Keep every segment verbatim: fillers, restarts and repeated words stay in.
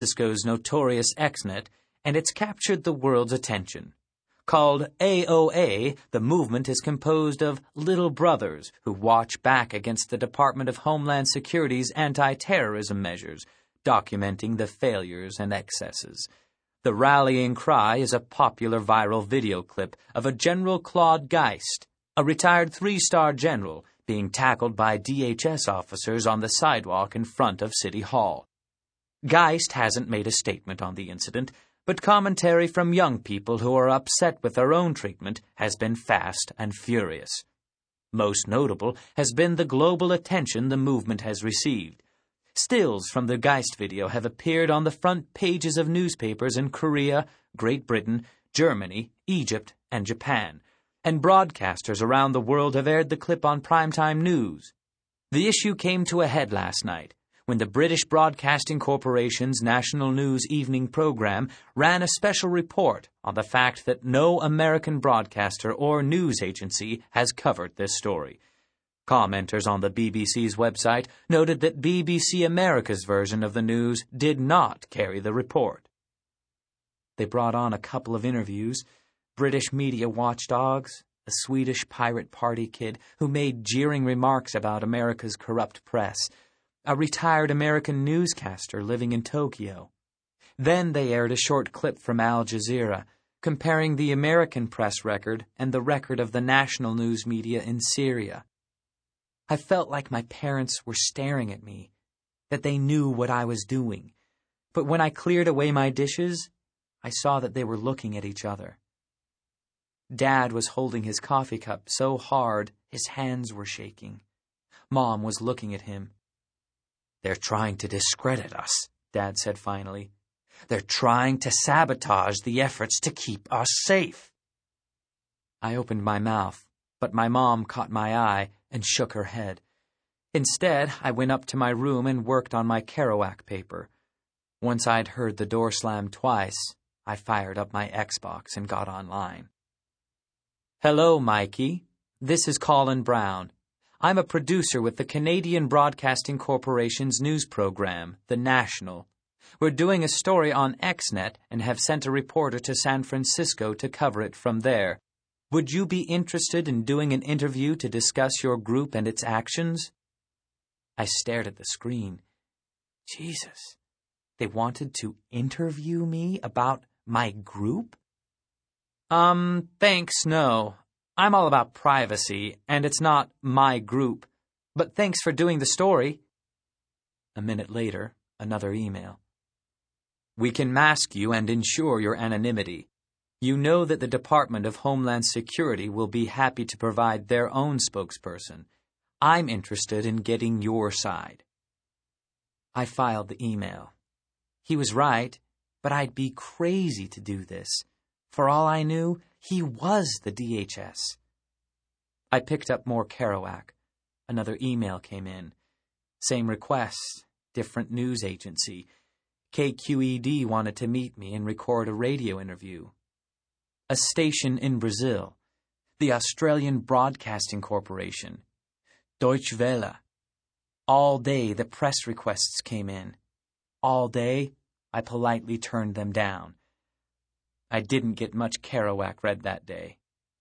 Cisco's notorious Xnet, and it's captured the world's attention. Called A O A, the movement is composed of little brothers who watch back against the Department of Homeland Security's anti-terrorism measures, documenting the failures and excesses. The rallying cry is a popular viral video clip of a General Claude Geist, a retired three-star general, being tackled by D H S officers on the sidewalk in front of City Hall. Geist hasn't made a statement on the incident, but commentary from young people who are upset with their own treatment has been fast and furious. Most notable has been the global attention the movement has received. Stills from the Geist video have appeared on the front pages of newspapers in Korea, Great Britain, Germany, Egypt, and Japan, and broadcasters around the world have aired the clip on primetime news. The issue came to a head last night, when the British Broadcasting Corporation's National News Evening program ran a special report on the fact that no American broadcaster or news agency has covered this story. Commenters on the B B C's website noted that B B C America's version of the news did not carry the report. They brought on a couple of interviews, British media watchdogs, a Swedish pirate party kid who made jeering remarks about America's corrupt press, a retired American newscaster living in Tokyo. Then they aired a short clip from Al Jazeera, comparing the American press record and the record of the national news media in Syria. I felt like my parents were staring at me, that they knew what I was doing. But when I cleared away my dishes, I saw that they were looking at each other. Dad was holding his coffee cup so hard his hands were shaking. Mom was looking at him. "They're trying to discredit us," Dad said finally. "They're trying to sabotage the efforts to keep us safe." I opened my mouth, but my mom caught my eye and shook her head. Instead, I went up to my room and worked on my Kerouac paper. Once I'd heard the door slam twice, I fired up my Xbox and got online. "Hello, Mikey. This is Colin Brown. I'm a producer with the Canadian Broadcasting Corporation's news program, The National. We're doing a story on Xnet and have sent a reporter to San Francisco to cover it from there. Would you be interested in doing an interview to discuss your group and its actions?" I stared at the screen. Jesus, they wanted to interview me about my group? Um, thanks, no. I'm all about privacy, and it's not my group. But thanks for doing the story. A minute later, another email. "We can mask you and ensure your anonymity. You know that the Department of Homeland Security will be happy to provide their own spokesperson. I'm interested in getting your side." I filed the email. He was right, but I'd be crazy to do this. For all I knew, he was the D H S. I picked up more Kerouac. Another email came in. Same request, different news agency. K Q E D wanted to meet me and record a radio interview. A station in Brazil. The Australian Broadcasting Corporation. Deutsche Welle. All day the press requests came in. All day I politely turned them down. I didn't get much Kerouac read that day.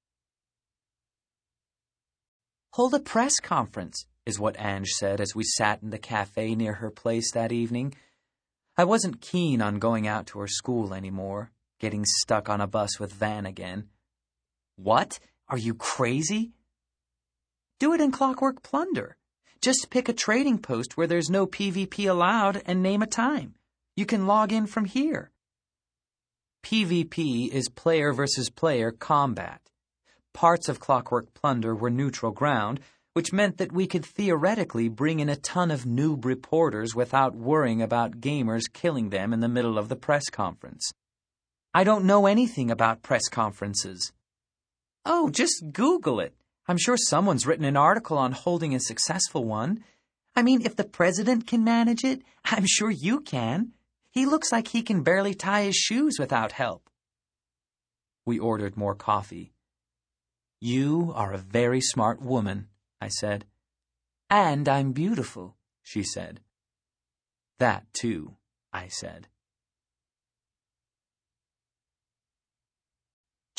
"Hold a press conference," is what Ange said as we sat in the cafe near her place that evening. I wasn't keen on going out to her school anymore, getting stuck on a bus with Van again. "What? Are you crazy?" "Do it in Clockwork Plunder. Just pick a trading post where there's no P V P allowed and name a time. You can log in from here." P V P is player versus player combat. Parts of Clockwork Plunder were neutral ground, which meant that we could theoretically bring in a ton of noob reporters without worrying about gamers killing them in the middle of the press conference. "I don't know anything about press conferences." "Oh, just Google it. I'm sure someone's written an article on holding a successful one. I mean, if the president can manage it, I'm sure you can. He looks like he can barely tie his shoes without help." We ordered more coffee. "You are a very smart woman," I said. "And I'm beautiful," she said. "That too," I said.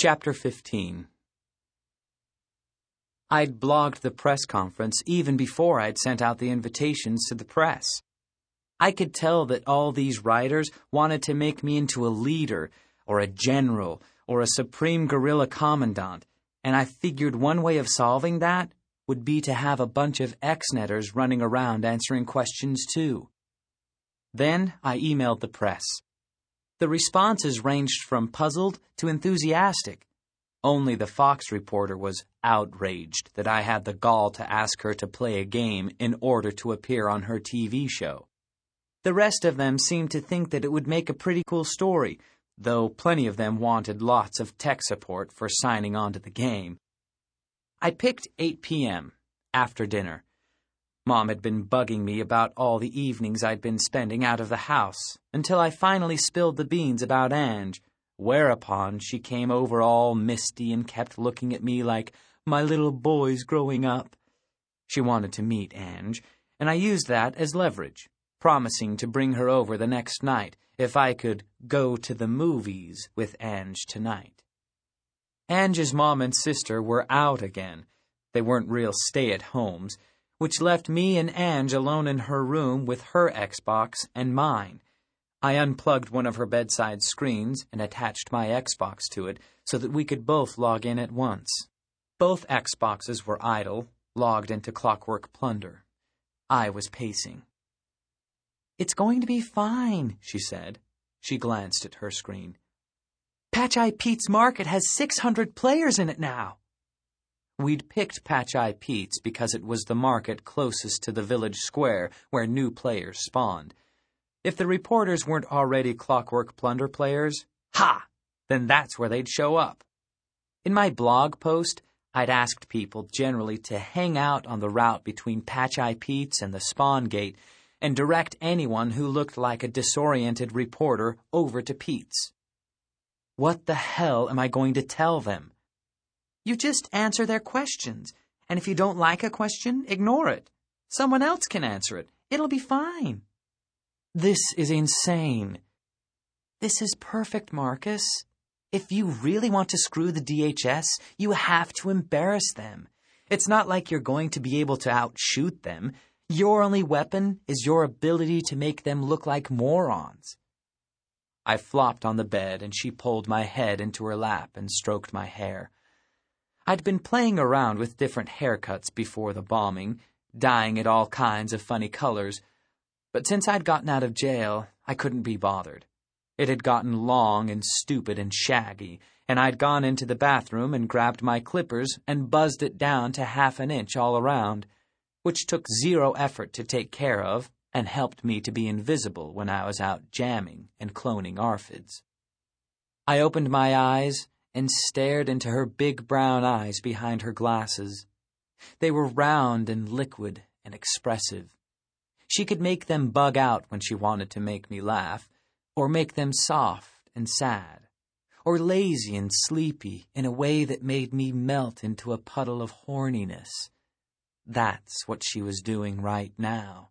Chapter fifteen. I'd blogged the press conference even before I'd sent out the invitations to the press. I could tell that all these writers wanted to make me into a leader, or a general, or a supreme guerrilla commandant, and I figured one way of solving that would be to have a bunch of ex-netters running around answering questions too. Then I emailed the press. The responses ranged from puzzled to enthusiastic. Only the Fox reporter was outraged that I had the gall to ask her to play a game in order to appear on her T V show. The rest of them seemed to think that it would make a pretty cool story, though plenty of them wanted lots of tech support for signing on to the game. I picked eight p.m., after dinner. Mom had been bugging me about all the evenings I'd been spending out of the house, until I finally spilled the beans about Ange, whereupon she came over all misty and kept looking at me like my little boy's growing up. She wanted to meet Ange, and I used that as leverage, promising to bring her over the next night if I could go to the movies with Ange tonight. Ange's mom and sister were out again. They weren't real stay-at-homes, which left me and Ange alone in her room with her Xbox and mine. I unplugged one of her bedside screens and attached my Xbox to it so that we could both log in at once. Both Xboxes were idle, logged into Clockwork Plunder. I was pacing. "It's going to be fine," she said. She glanced at her screen. "Patch Eye Pete's Market has six hundred players in it now." We'd picked Patch Eye Pete's because it was the market closest to the village square where new players spawned. If the reporters weren't already Clockwork Plunder players, ha! Then that's where they'd show up. In my blog post, I'd asked people generally to hang out on the route between Patch Eye Pete's and the spawn gate and direct anyone who looked like a disoriented reporter over to Pete's. What the hell am I going to tell them? You just answer their questions, and if you don't like a question, ignore it. Someone else can answer it. It'll be fine. This is insane. This is perfect, Marcus. If you really want to screw the D H S, you have to embarrass them. It's not like you're going to be able to outshoot them. Your only weapon is your ability to make them look like morons. I flopped on the bed, and she pulled my head into her lap and stroked my hair. I'd been playing around with different haircuts before the bombing, dyeing it all kinds of funny colors, but since I'd gotten out of jail, I couldn't be bothered. It had gotten long and stupid and shaggy, and I'd gone into the bathroom and grabbed my clippers and buzzed it down to half an inch all around, which took zero effort to take care of and helped me to be invisible when I was out jamming and cloning Arfids. I opened my eyes and stared into her big brown eyes behind her glasses. They were round and liquid and expressive. She could make them bug out when she wanted to make me laugh, or make them soft and sad, or lazy and sleepy in a way that made me melt into a puddle of horniness. That's what she was doing right now.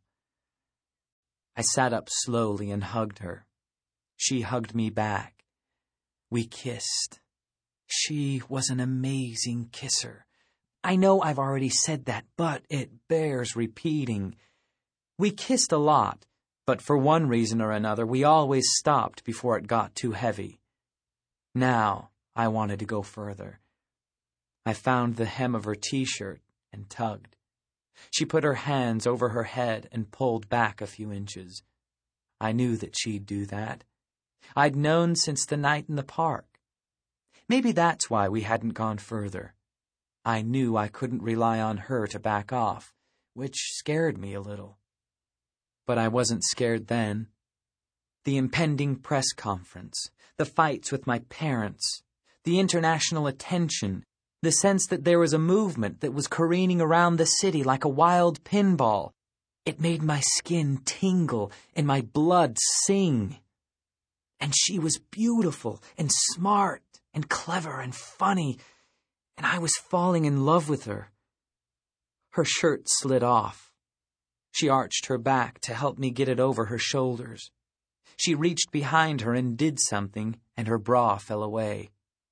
I sat up slowly and hugged her. She hugged me back. We kissed. She was an amazing kisser. I know I've already said that, but it bears repeating. We kissed a lot, but for one reason or another, we always stopped before it got too heavy. Now I wanted to go further. I found the hem of her t-shirt and tugged. She put her hands over her head and pulled back a few inches. I knew that she'd do that. I'd known since the night in the park. Maybe that's why we hadn't gone further. I knew I couldn't rely on her to back off, which scared me a little. But I wasn't scared then. The impending press conference, the fights with my parents, the international attention, the sense that there was a movement that was careening around the city like a wild pinball. It made my skin tingle and my blood sing. And she was beautiful and smart and clever and funny, and I was falling in love with her. Her shirt slid off. She arched her back to help me get it over her shoulders. She reached behind her and did something, and her bra fell away.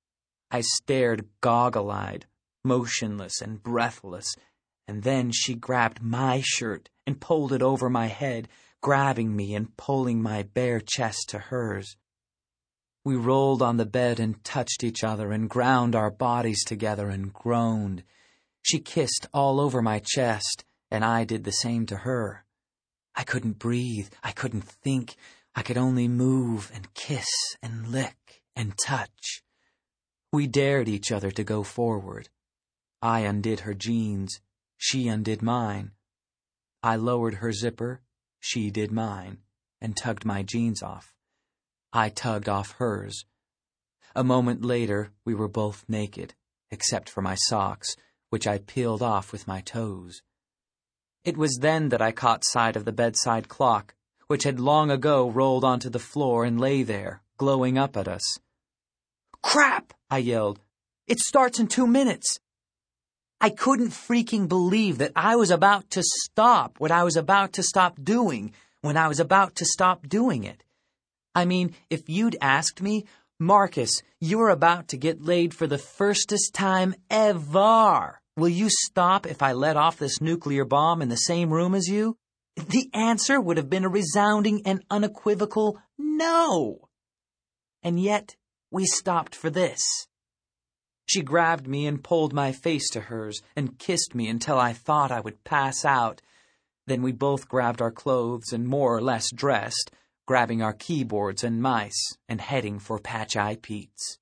I stared goggle-eyed, motionless and breathless, and then she grabbed my shirt and pulled it over my head, grabbing me and pulling my bare chest to hers. We rolled on the bed and touched each other and ground our bodies together and groaned. She kissed all over my chest, and I did the same to her. I couldn't breathe. I couldn't think. I could only move and kiss and lick and touch. We dared each other to go forward. I undid her jeans. She undid mine. I lowered her zipper. She did mine, and tugged my jeans off. I tugged off hers. A moment later, we were both naked, except for my socks, which I peeled off with my toes. It was then that I caught sight of the bedside clock, which had long ago rolled onto the floor and lay there, glowing up at us. "Crap!" I yelled. "It starts in two minutes!" I couldn't freaking believe that I was about to stop what I was about to stop doing when I was about to stop doing it. I mean, if you'd asked me, "Marcus, you're about to get laid for the firstest time ever. Will you stop if I let off this nuclear bomb in the same room as you?" the answer would have been a resounding and unequivocal no. And yet, we stopped for this. She grabbed me and pulled my face to hers and kissed me until I thought I would pass out. Then we both grabbed our clothes and more or less dressed, grabbing our keyboards and mice and heading for Patch Eye Pete's.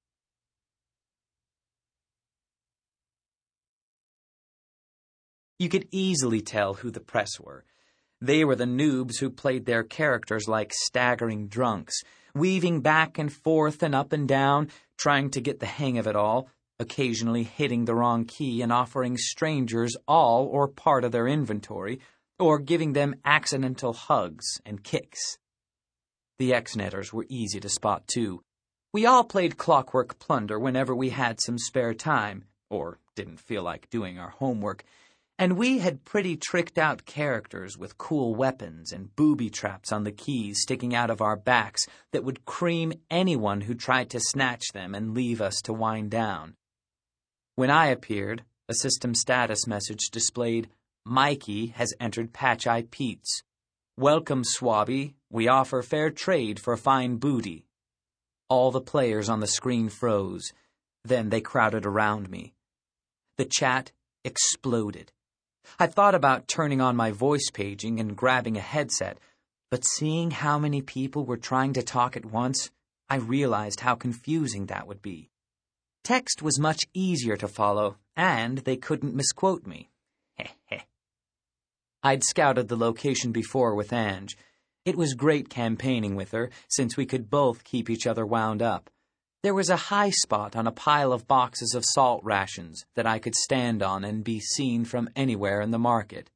You could easily tell who the press were. They were the noobs who played their characters like staggering drunks, weaving back and forth and up and down, trying to get the hang of it all, occasionally hitting the wrong key and offering strangers all or part of their inventory, or giving them accidental hugs and kicks. The ex-netters were easy to spot, too. We all played Clockwork Plunder whenever we had some spare time, or didn't feel like doing our homework, and we had pretty tricked-out characters with cool weapons and booby traps on the keys sticking out of our backs that would cream anyone who tried to snatch them and leave us to wind down. When I appeared, a system status message displayed, "Mikey has entered Patch Eye Pete's. Welcome, Swabby. We offer fair trade for fine booty." All the players on the screen froze. Then they crowded around me. The chat exploded. I thought about turning on my voice paging and grabbing a headset, but seeing how many people were trying to talk at once, I realized how confusing that would be. Text was much easier to follow, and they couldn't misquote me. Heh heh. I'd scouted the location before with Ange. It was great campaigning with her, since we could both keep each other wound up. There was a high spot on a pile of boxes of salt rations that I could stand on and be seen from anywhere in the market.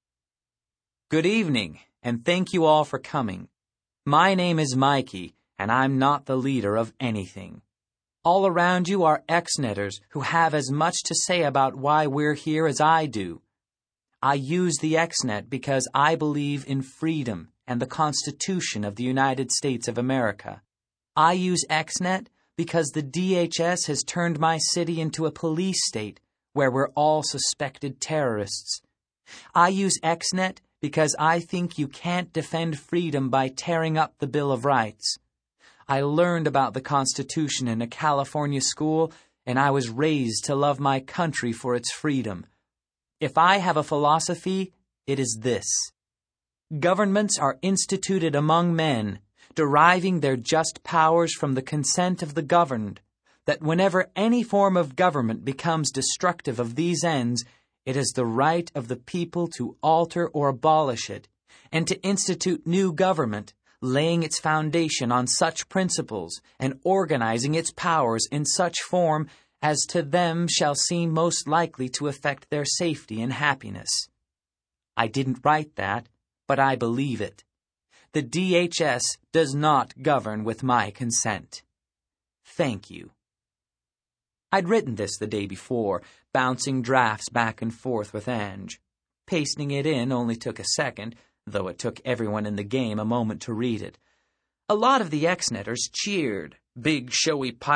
Good evening, and thank you all for coming. My name is Mikey, and I'm not the leader of anything. All around you are ex-netters who have as much to say about why we're here as I do. I use the X-net because I believe in freedom and the Constitution of the United States of America. I use X-net because the D H S has turned my city into a police state where we're all suspected terrorists. I use X-net because I think you can't defend freedom by tearing up the Bill of Rights. I learned about the Constitution in a California school, and I was raised to love my country for its freedom. If I have a philosophy, it is this. Governments are instituted among men, deriving their just powers from the consent of the governed, that whenever any form of government becomes destructive of these ends, it is the right of the people to alter or abolish it, and to institute new government, laying its foundation on such principles and organizing its powers in such form as to them shall seem most likely to affect their safety and happiness. I didn't write that, but I believe it. The D H S does not govern with my consent. Thank you. I'd written this the day before, bouncing drafts back and forth with Ange. Pasting it in only took a second, though it took everyone in the game a moment to read it. A lot of the X-netters cheered. Big, showy pirate,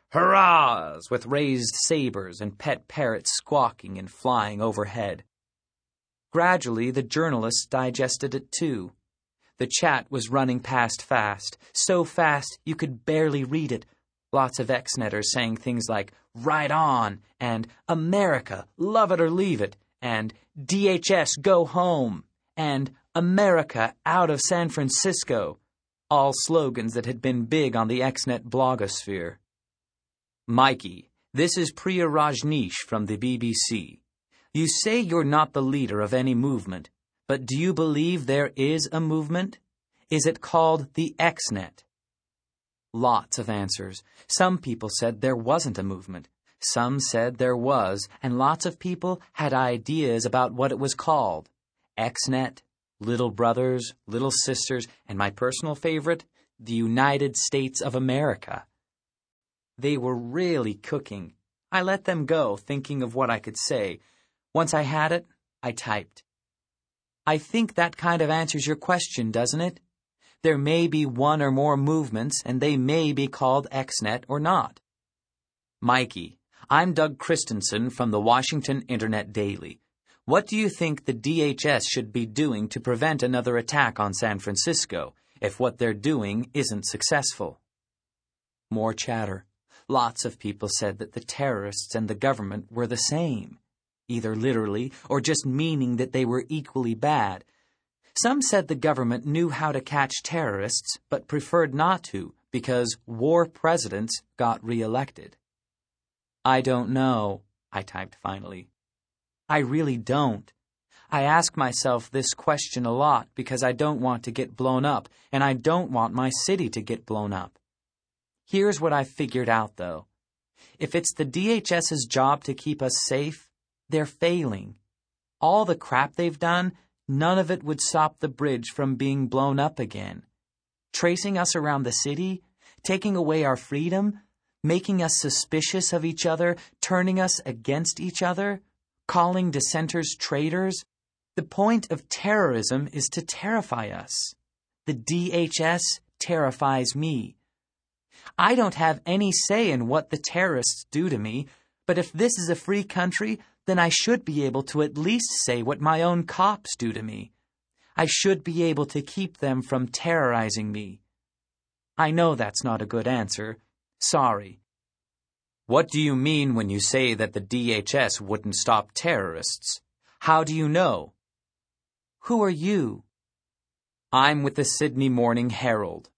hurrahs with raised sabers and pet parrots squawking and flying overhead. Gradually, the journalists digested it too. The chat was running past fast, so fast you could barely read it. Lots of ex-netters saying things like, "Right on," and "America, love it or leave it," and "D H S, go home," and "America, out of San Francisco," all slogans that had been big on the Xnet blogosphere. Mikey, this is Priya Rajneesh from the B B C. You say you're not the leader of any movement, but do you believe there is a movement? Is it called the Xnet? Lots of answers. Some people said there wasn't a movement. Some said there was, and lots of people had ideas about what it was called. Xnet, Little Brothers, Little Sisters, and my personal favorite, the United States of America. They were really cooking. I let them go, thinking of what I could say. Once I had it, I typed. I think that kind of answers your question, doesn't it? There may be one or more movements, and they may be called Xnet or not. Mikey, I'm Doug Christensen from the Washington Internet Daily. What do you think the D H S should be doing to prevent another attack on San Francisco if what they're doing isn't successful? More chatter. Lots of people said that the terrorists and the government were the same, either literally or just meaning that they were equally bad. Some said the government knew how to catch terrorists but preferred not to because war presidents got reelected. I don't know, I typed finally. I really don't. I ask myself this question a lot because I don't want to get blown up, and I don't want my city to get blown up. Here's what I figured out, though. If it's the DHS's job to keep us safe, they're failing. All the crap they've done, none of it would stop the bridge from being blown up again. Tracing us around the city, taking away our freedom, making us suspicious of each other, turning us against each other, calling dissenters traitors. The point of terrorism is to terrify us. The D H S terrifies me. I don't have any say in what the terrorists do to me, but if this is a free country, then I should be able to at least say what my own cops do to me. I should be able to keep them from terrorizing me. I know that's not a good answer. Sorry. What do you mean when you say that the D H S wouldn't stop terrorists? How do you know? Who are you? I'm with the Sydney Morning Herald.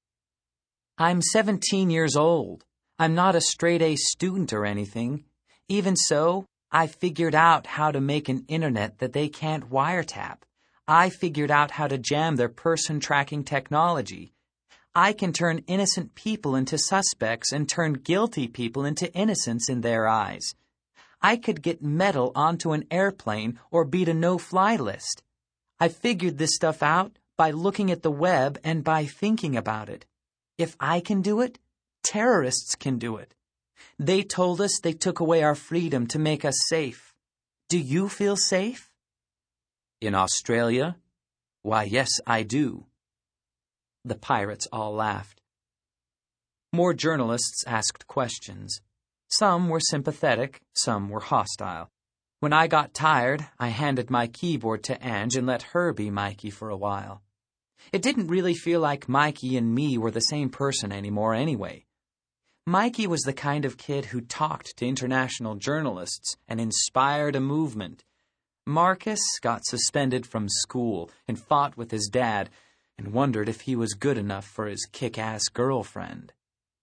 I'm seventeen years old. I'm not a straight-A student or anything. Even so, I figured out how to make an internet that they can't wiretap. I figured out how to jam their person-tracking technology. I can turn innocent people into suspects and turn guilty people into innocents in their eyes. I could get metal onto an airplane or beat a no-fly list. I figured this stuff out by looking at the web and by thinking about it. If I can do it, terrorists can do it. They told us they took away our freedom to make us safe. Do you feel safe? In Australia? Why, yes, I do. The pirates all laughed. More journalists asked questions. Some were sympathetic, some were hostile. When I got tired, I handed my keyboard to Ange and let her be Mikey for a while. It didn't really feel like Mikey and me were the same person anymore anyway. Mikey was the kind of kid who talked to international journalists and inspired a movement. Marcus got suspended from school and fought with his dad and wondered if he was good enough for his kick-ass girlfriend.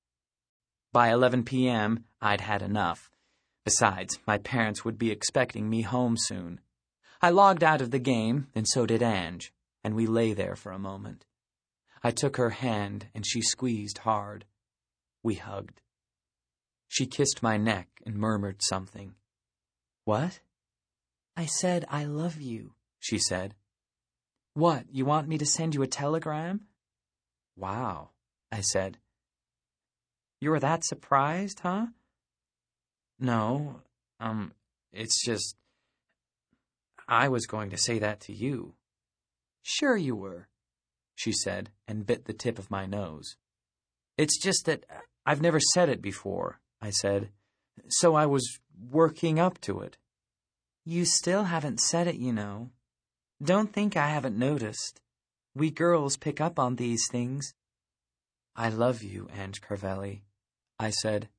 By eleven p.m., I'd had enough. Besides, my parents would be expecting me home soon. I logged out of the game, and so did Ange, and we lay there for a moment. I took her hand, and she squeezed hard. We hugged. She kissed my neck and murmured something. What? I said, I love you, she said. What, you want me to send you a telegram? Wow, I said. You were that surprised, huh? No, um, it's just, I was going to say that to you. Sure you were, she said, and bit the tip of my nose. It's just that I've never said it before, I said. So I was working up to it. You still haven't said it, you know. Don't think I haven't noticed. We girls pick up on these things. I love you, Ange Carvelli, I said.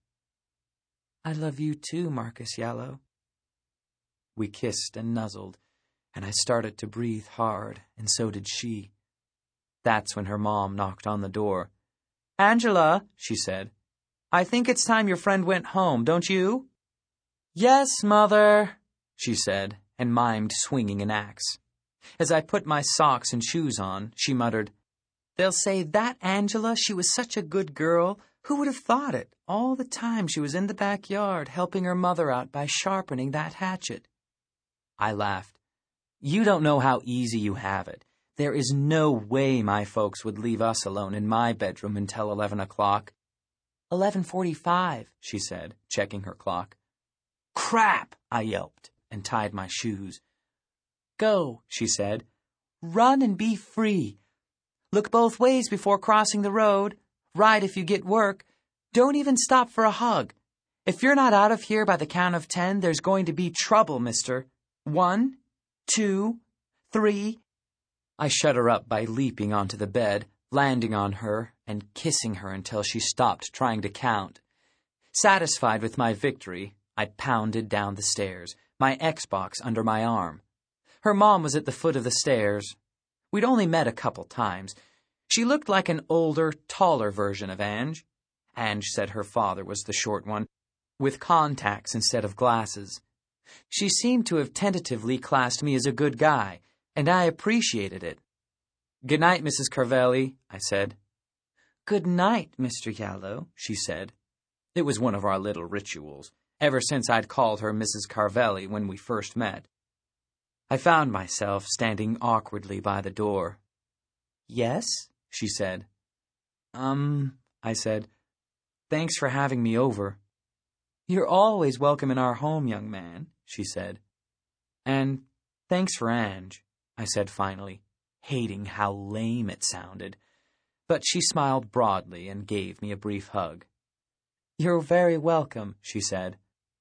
I love you too, Marcus Yallow. We kissed and nuzzled, and I started to breathe hard, and so did she. That's when her mom knocked on the door. Angela, she said, I think it's time your friend went home, don't you? Yes, Mother, she said, and mimed swinging an axe. As I put my socks and shoes on, she muttered, They'll say that Angela, she was such a good girl. Who would have thought it? All the time she was in the backyard helping her mother out by sharpening that hatchet. I laughed. You don't know how easy you have it. There is no way my folks would leave us alone in my bedroom until eleven o'clock. Eleven forty-five, she said, checking her clock. Crap, I yelped and tied my shoes. Go, she said. Run and be free. Look both ways before crossing the road. Ride if you get work. Don't even stop for a hug. If you're not out of here by the count of ten, there's going to be trouble, mister. One, two, three. I shut her up by leaping onto the bed, landing on her, and kissing her until she stopped trying to count. Satisfied with my victory, I pounded down the stairs, my Xbox under my arm. Her mom was at the foot of the stairs. We'd only met a couple times. She looked like an older, taller version of Ange. Ange said her father was the short one, with contacts instead of glasses. She seemed to have tentatively classed me as a good guy, and I appreciated it. Good night, Missus Carvelli, I said. Good night, Mister Yallow, she said. It was one of our little rituals, ever since I'd called her Missus Carvelli when we first met. I found myself standing awkwardly by the door. Yes, she said. Um, I said, thanks for having me over. You're always welcome in our home, young man, she said. And thanks for Ange, I said finally, hating how lame it sounded. But she smiled broadly and gave me a brief hug. You're very welcome, she said.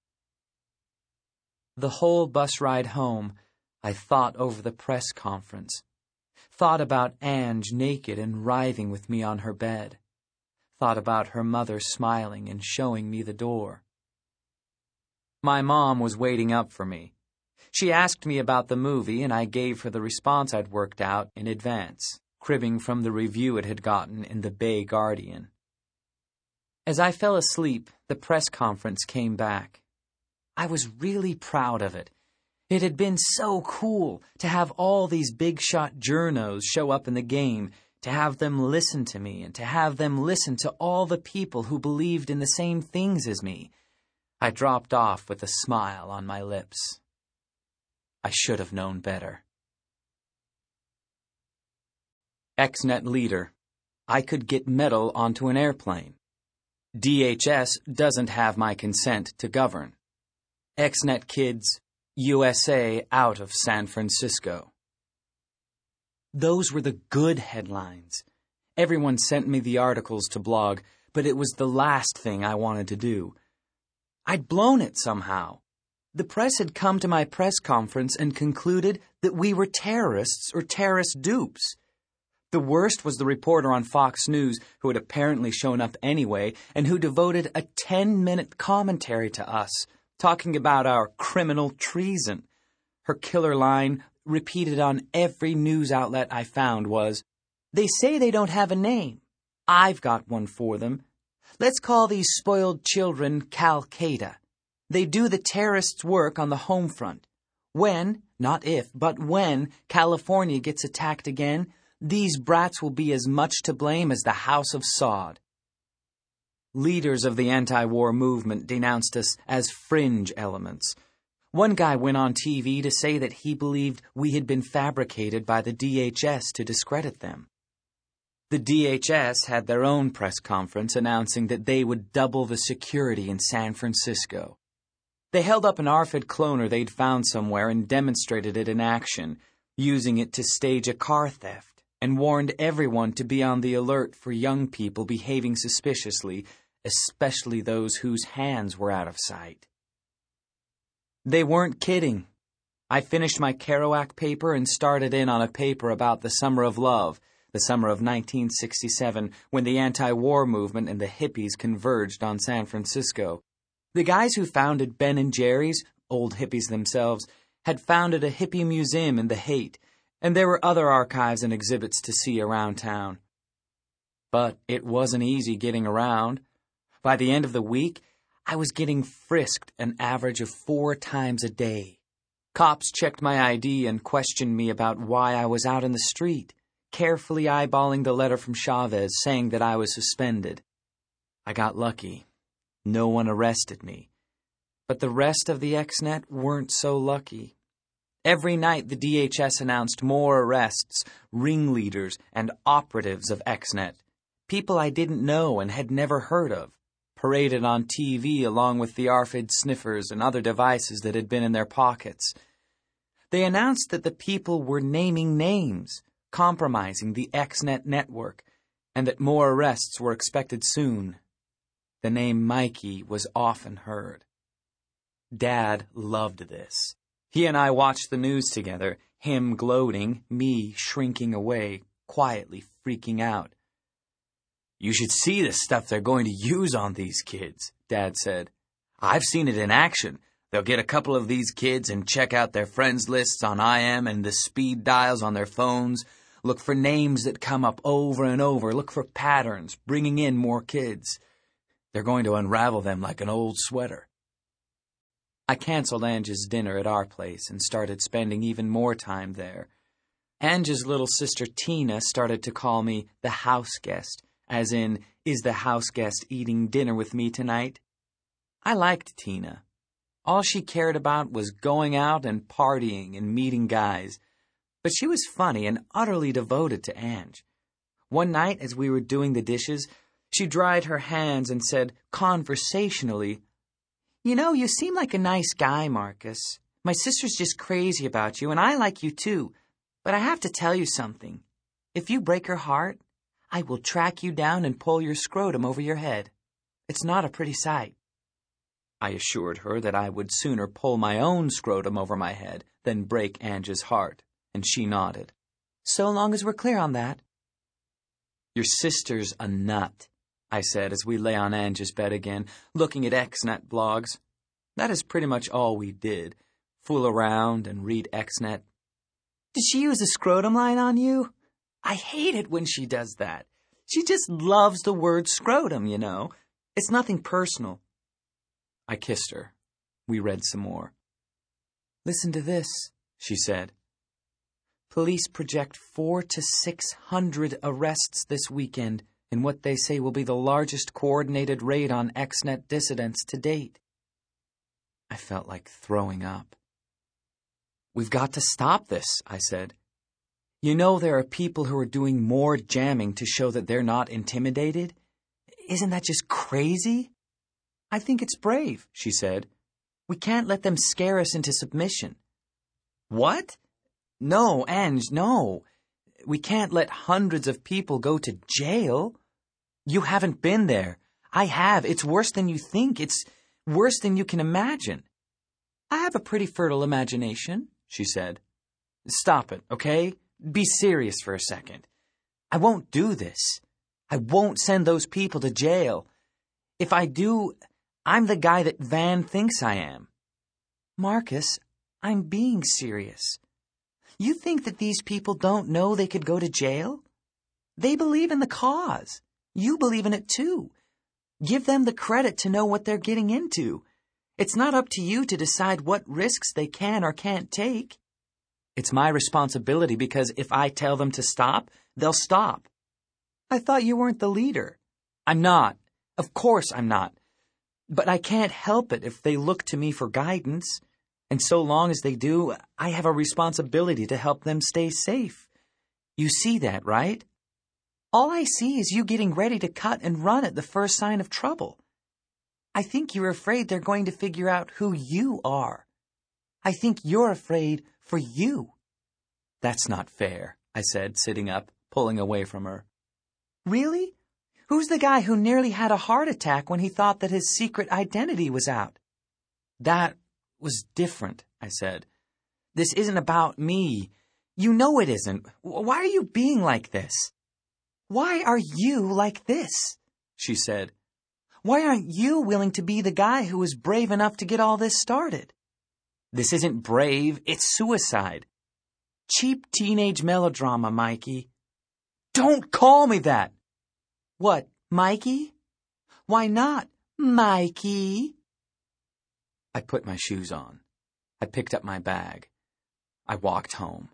The whole bus ride home, I thought over the press conference, thought about Ange naked and writhing with me on her bed, thought about her mother smiling and showing me the door. My mom was waiting up for me. She asked me about the movie, and I gave her the response I'd worked out in advance, cribbing from the review it had gotten in the Bay Guardian. As I fell asleep, the press conference came back. I was really proud of it. It had been so cool to have all these big-shot journos show up in the game, to have them listen to me, and to have them listen to all the people who believed in the same things as me. I dropped off with a smile on my lips. I should have known better. Xnet leader. I could get metal onto an airplane. D H S doesn't have my consent to govern. Xnet kids, U S A out of San Francisco. Those were the good headlines. Everyone sent me the articles to blog, but it was the last thing I wanted to do. I'd blown it somehow. The press had come to my press conference and concluded that we were terrorists or terrorist dupes. The worst was the reporter on Fox News who had apparently shown up anyway and who devoted a ten-minute commentary to us, talking about our criminal treason. Her killer line, repeated on every news outlet I found, was, "They say they don't have a name. I've got one for them. Let's call these spoiled children Cal-Qaeda. They do the terrorists' work on the home front. When, not if, but when California gets attacked again, these brats will be as much to blame as the House of Saud." Leaders of the anti-war movement denounced us as fringe elements. One guy went on T V to say that he believed we had been fabricated by the D H S to discredit them. The D H S had their own press conference announcing that they would double the security in San Francisco. They held up an A R F I D cloner they'd found somewhere and demonstrated it in action, using it to stage a car theft, and warned everyone to be on the alert for young people behaving suspiciously, especially those whose hands were out of sight. They weren't kidding. I finished my Kerouac paper and started in on a paper about the Summer of Love, the summer of nineteen sixty-seven, when the anti-war movement and the hippies converged on San Francisco. The guys who founded Ben and Jerry's, old hippies themselves, had founded a hippie museum in the Haight, and there were other archives and exhibits to see around town. But it wasn't easy getting around. By the end of the week, I was getting frisked an average of four times a day. Cops checked my I D and questioned me about why I was out in the street, carefully eyeballing the letter from Chavez saying that I was suspended. I got lucky. No one arrested me. But the rest of the X-Net weren't so lucky. Every night the D H S announced more arrests, ringleaders, and operatives of X-Net, people I didn't know and had never heard of, paraded on T V along with the ARFID sniffers and other devices that had been in their pockets. They announced that the people were naming names, compromising the X-Net network, and that more arrests were expected soon. The name Mikey was often heard. Dad loved this. He and I watched the news together, him gloating, me shrinking away, quietly freaking out. "You should see the stuff they're going to use on these kids," Dad said. "I've seen it in action. They'll get a couple of these kids and check out their friends lists on I M and the speed dials on their phones. Look for names that come up over and over. Look for patterns, bringing in more kids. They're going to unravel them like an old sweater." I canceled Ange's dinner at our place and started spending even more time there. Ange's little sister Tina started to call me the house guest, as in, is the house guest eating dinner with me tonight? I liked Tina. All she cared about was going out and partying and meeting guys. But she was funny and utterly devoted to Ange. One night, as we were doing the dishes, she dried her hands and said conversationally, "You know, you seem like a nice guy, Marcus. My sister's just crazy about you, and I like you too. But I have to tell you something. If you break her heart, I will track you down and pull your scrotum over your head. It's not a pretty sight." I assured her that I would sooner pull my own scrotum over my head than break Ange's heart, and she nodded. "So long as we're clear on that." "Your sister's a nut," I said as we lay on Ange's bed again, looking at X-Net blogs. That is pretty much all we did, fool around and read X-Net. "Did she use a scrotum line on you? I hate it when she does that. She just loves the word scrotum, you know. It's nothing personal." I kissed her. We read some more. "Listen to this," she said. "Police project four to six hundred arrests this weekend in what they say will be the largest coordinated raid on X-Net dissidents to date." I felt like throwing up. "We've got to stop this," I said. "You know there are people who are doing more jamming to show that they're not intimidated? Isn't that just crazy?" "I think it's brave," she said. "We can't let them scare us into submission." "What? No, Ange, no. We can't let hundreds of people go to jail. You haven't been there. I have. It's worse than you think. It's worse than you can imagine." "I have a pretty fertile imagination," she said. "Stop it, okay? Be serious for a second. I won't do this. I won't send those people to jail. If I do, I'm the guy that Van thinks I am." "Marcus, I'm being serious. You think that these people don't know they could go to jail? They believe in the cause. You believe in it too. Give them the credit to know what they're getting into. It's not up to you to decide what risks they can or can't take. It's my responsibility because if I tell them to stop, they'll stop. I thought you weren't the leader." "I'm not. Of course I'm not. But I can't help it if they look to me for guidance. And so long as they do, I have a responsibility to help them stay safe. You see that, right? All I see is you getting ready to cut and run at the first sign of trouble. I think you're afraid they're going to figure out who you are. I think you're afraid for you." "That's not fair," I said, sitting up, pulling away from her. "Really? Who's the guy who nearly had a heart attack when he thought that his secret identity was out? That was different, I said. This isn't about me. You know it isn't. Why are you being like this? Why are you like this? She said. Why aren't you willing to be the guy who was brave enough to get all this started? This isn't brave, it's suicide. Cheap teenage melodrama, Mikey. Don't call me that! What, Mikey? Why not, Mikey? I put my shoes on. I picked up my bag. I walked home.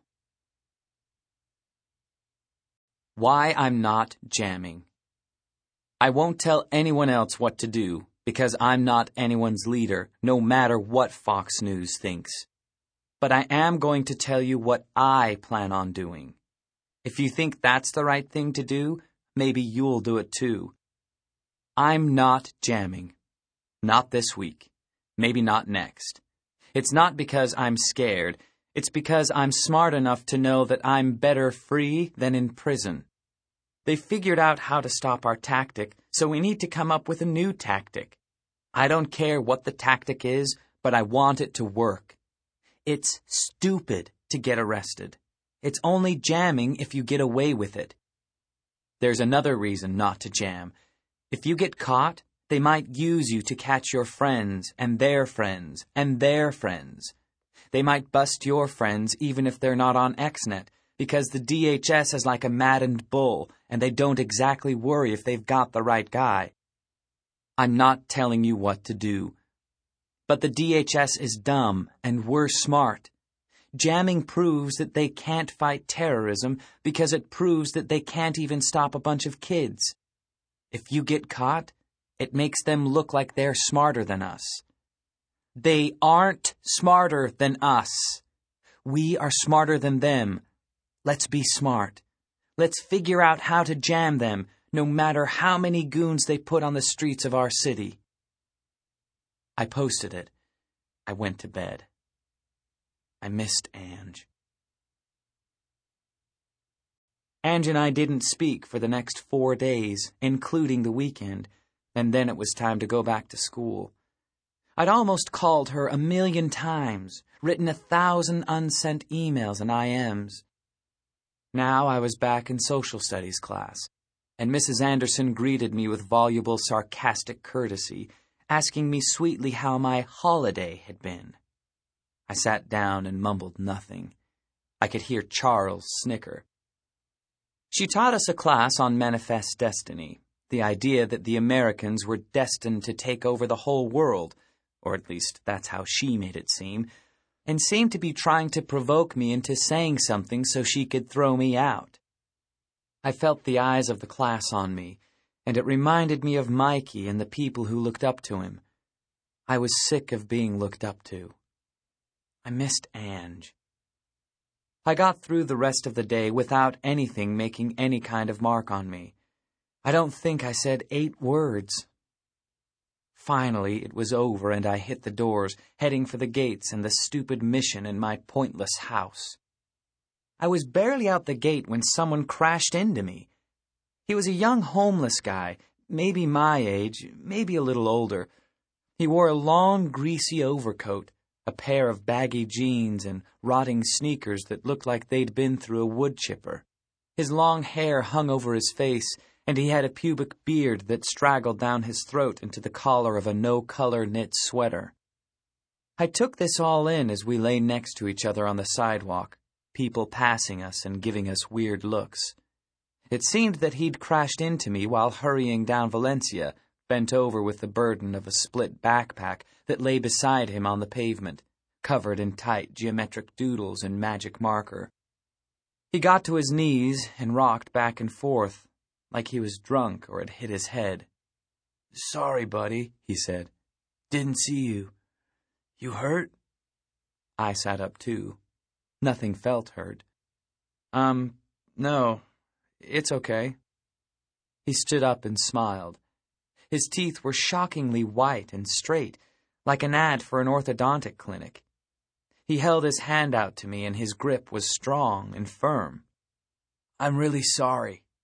Why I'm not jamming. I won't tell anyone else what to do, because I'm not anyone's leader, no matter what Fox News thinks. But I am going to tell you what I plan on doing. If you think that's the right thing to do, maybe you'll do it too. I'm not jamming. Not this week. Maybe not next. It's not because I'm scared. It's because I'm smart enough to know that I'm better free than in prison. They figured out how to stop our tactic, so we need to come up with a new tactic. I don't care what the tactic is, but I want it to work. It's stupid to get arrested. It's only jamming if you get away with it. There's another reason not to jam. If you get caught, they might use you to catch your friends and their friends and their friends. They might bust your friends even if they're not on XNet, because the D H S is like a maddened bull, and they don't exactly worry if they've got the right guy. I'm not telling you what to do. But the D H S is dumb, and we're smart. Jamming proves that they can't fight terrorism because it proves that they can't even stop a bunch of kids. If you get caught, it makes them look like they're smarter than us. They aren't smarter than us. We are smarter than them. Let's be smart. Let's figure out how to jam them, no matter how many goons they put on the streets of our city. I posted it. I went to bed. I missed Ange. Ange and I didn't speak for the next four days, including the weekend, and then it was time to go back to school. I'd almost called her a million times, written a thousand unsent emails and I Ms. Now I was back in social studies class, and Missus Anderson greeted me with voluble, sarcastic courtesy, asking me sweetly how my holiday had been. I sat down and mumbled nothing. I could hear Charles snicker. She taught us a class on manifest destiny, the idea that the Americans were destined to take over the whole world, or at least that's how she made it seem, and seemed to be trying to provoke me into saying something so she could throw me out. I felt the eyes of the class on me, and it reminded me of Mikey and the people who looked up to him. I was sick of being looked up to. I missed Ange. I got through the rest of the day without anything making any kind of mark on me. I don't think I said eight words. Finally, it was over and I hit the doors, heading for the gates and the stupid mission in my pointless house. I was barely out the gate when someone crashed into me. He was a young homeless guy, maybe my age, maybe a little older. He wore a long, greasy overcoat, a pair of baggy jeans, and rotting sneakers that looked like they'd been through a wood chipper. His long hair hung over his face, and he had a pubic beard that straggled down his throat into the collar of a no-color knit sweater. I took this all in as we lay next to each other on the sidewalk, people passing us and giving us weird looks. It seemed that he'd crashed into me while hurrying down Valencia, bent over with the burden of a split backpack that lay beside him on the pavement, covered in tight geometric doodles and magic marker. He got to his knees and rocked back and forth, like he was drunk or had hit his head. "Sorry, buddy," he said. "Didn't see you. You hurt?" I sat up too. Nothing felt hurt. Um, no, it's okay." He stood up and smiled. His teeth were shockingly white and straight, like an ad for an orthodontic clinic. He held his hand out to me and his grip was strong and firm. "I'm really sorry."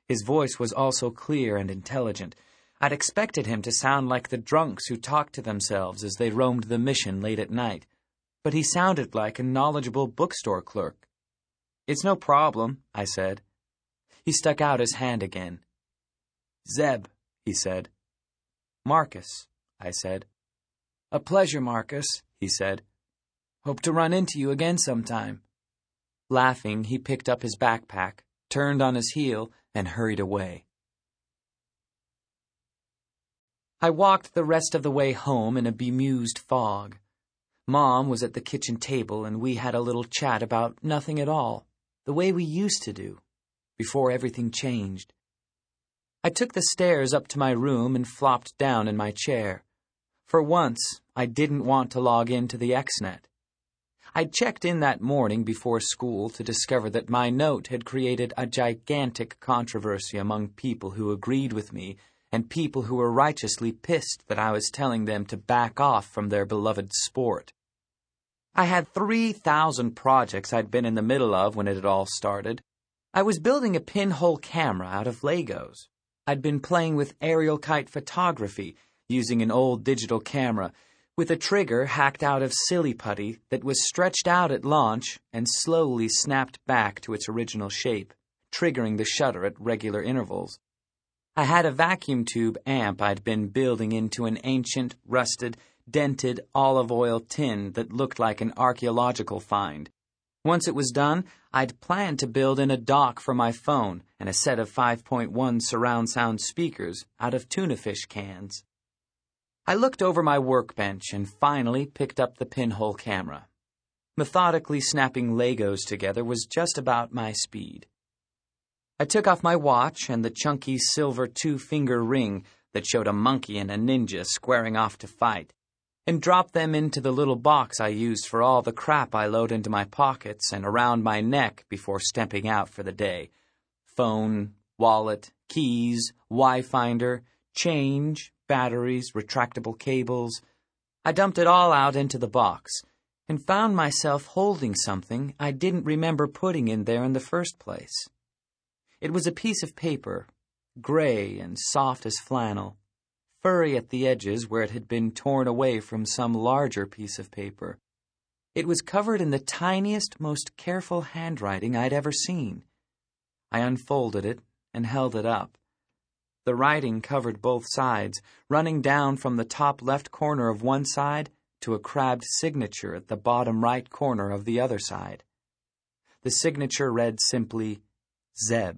His voice was also clear and intelligent. I'd expected him to sound like the drunks who talked to themselves as they roamed the mission late at night, but he sounded like a knowledgeable bookstore clerk. "It's no problem," I said. He stuck out his hand again. "Zeb," he said. "Marcus," I said. "A pleasure, Marcus," he said. "Hope to run into you again sometime." Laughing, he picked up his backpack, turned on his heel, and hurried away. I walked the rest of the way home in a bemused fog. Mom was at the kitchen table, and we had a little chat about nothing at all, the way we used to do, before everything changed. I took the stairs up to my room and flopped down in my chair. For once, I didn't want to log into the Xnet. I'd checked in that morning before school to discover that my note had created a gigantic controversy among people who agreed with me and people who were righteously pissed that I was telling them to back off from their beloved sport. I had three thousand projects I'd been in the middle of when it had all started. I was building a pinhole camera out of Legos. I'd been playing with aerial kite photography using an old digital camera with a trigger hacked out of silly putty that was stretched out at launch and slowly snapped back to its original shape, triggering the shutter at regular intervals. I had a vacuum tube amp I'd been building into an ancient, rusted, dented olive oil tin that looked like an archaeological find. Once it was done, I'd planned to build in a dock for my phone and a set of five point one surround sound speakers out of tuna fish cans. I looked over my workbench and finally picked up the pinhole camera. Methodically snapping Legos together was just about my speed. I took off my watch and the chunky silver two-finger ring that showed a monkey and a ninja squaring off to fight, and dropped them into the little box I used for all the crap I load into my pockets and around my neck before stepping out for the day. Phone, wallet, keys, Wi-Finder, change, batteries, retractable cables. I dumped it all out into the box and found myself holding something I didn't remember putting in there in the first place. It was a piece of paper, gray and soft as flannel, furry at the edges where it had been torn away from some larger piece of paper. It was covered in the tiniest, most careful handwriting I'd ever seen. I unfolded it and held it up. The writing covered both sides, running down from the top left corner of one side to a crabbed signature at the bottom right corner of the other side. The signature read simply, Zeb.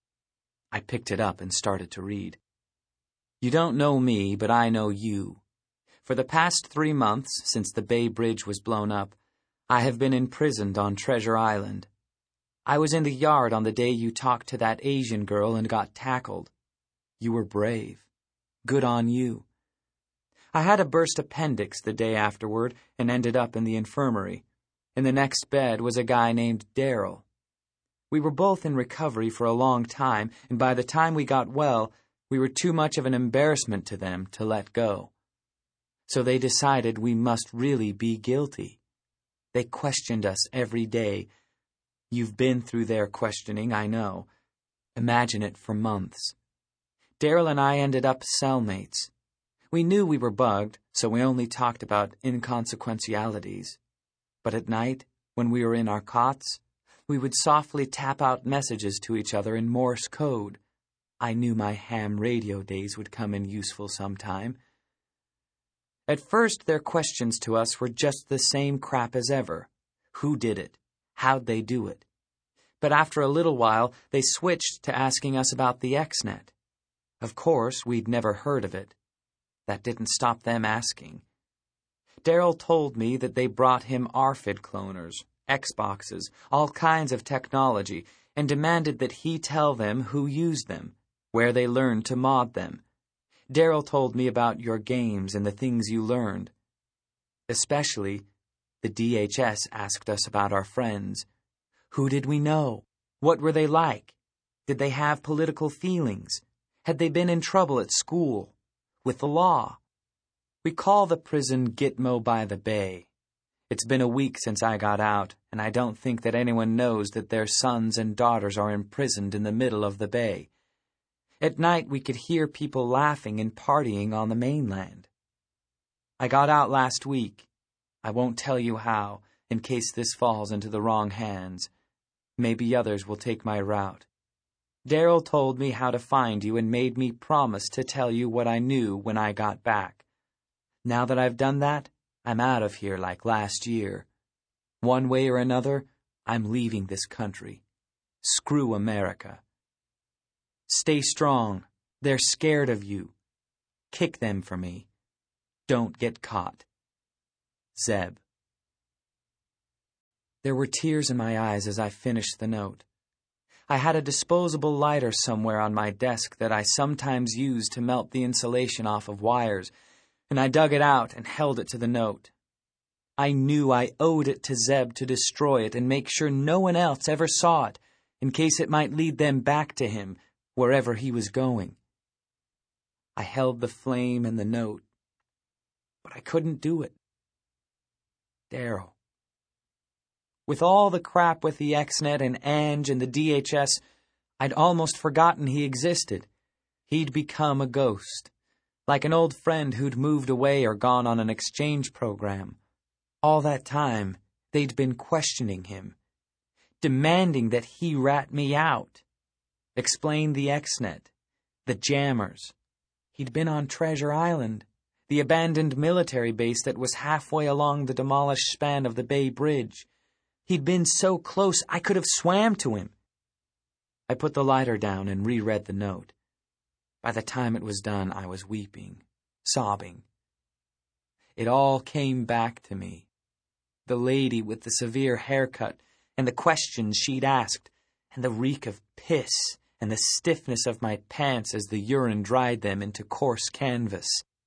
I picked it up and started to read. You don't know me, but I know you. For the past three months, since the Bay Bridge was blown up, I have been imprisoned on Treasure Island. I was in the yard on the day you talked to that Asian girl and got tackled. You were brave. Good on you. I had a burst appendix the day afterward and ended up in the infirmary. In the next bed was a guy named Daryl. We were both in recovery for a long time, and by the time we got well, we were too much of an embarrassment to them to let go. So they decided we must really be guilty. They questioned us every day. You've been through their questioning, I know. Imagine it for months. Daryl and I ended up cellmates. We knew we were bugged, so we only talked about inconsequentialities. But at night, when we were in our cots, we would softly tap out messages to each other in Morse code. I knew my ham radio days would come in useful sometime. At first, their questions to us were just the same crap as ever. Who did it? How'd they do it? But after a little while, they switched to asking us about the Xnet. Of course, we'd never heard of it. That didn't stop them asking. Daryl told me that they brought him A R F I D cloners, Xboxes, all kinds of technology, and demanded that he tell them who used them, where they learned to mod them. Daryl told me about your games and the things you learned. Especially, the D H S asked us about our friends. Who did we know? What were they like? Did they have political feelings? Had they been in trouble at school? With the law? We call the prison Gitmo by the Bay. It's been a week since I got out, and I don't think that anyone knows that their sons and daughters are imprisoned in the middle of the bay. At night we could hear people laughing and partying on the mainland. I got out last week. I won't tell you how, in case this falls into the wrong hands. Maybe others will take my route. Daryl told me how to find you and made me promise to tell you what I knew when I got back. Now that I've done that, I'm out of here like last year. One way or another, I'm leaving this country. Screw America. Stay strong. They're scared of you. Kick them for me. Don't get caught. Zeb. There were tears in my eyes as I finished the note. I had a disposable lighter somewhere on my desk that I sometimes use to melt the insulation off of wires, and I dug it out and held it to the note. I knew I owed it to Zeb to destroy it and make sure no one else ever saw it, in case it might lead them back to him, wherever he was going. I held the flame and the note, but I couldn't do it. Daryl. With all the crap with the X-Net and Ange and the D H S, I'd almost forgotten he existed. He'd become a ghost, like an old friend who'd moved away or gone on an exchange program. All that time, they'd been questioning him, demanding that he rat me out, explain the X-Net, the jammers. He'd been on Treasure Island, the abandoned military base that was halfway along the demolished span of the Bay Bridge. He'd been so close I could have swam to him. I put the lighter down and reread the note. By the time it was done, I was weeping, sobbing. It all came back to me. The lady with the severe haircut, and the questions she'd asked, and the reek of piss, and the stiffness of my pants as the urine dried them into coarse canvas.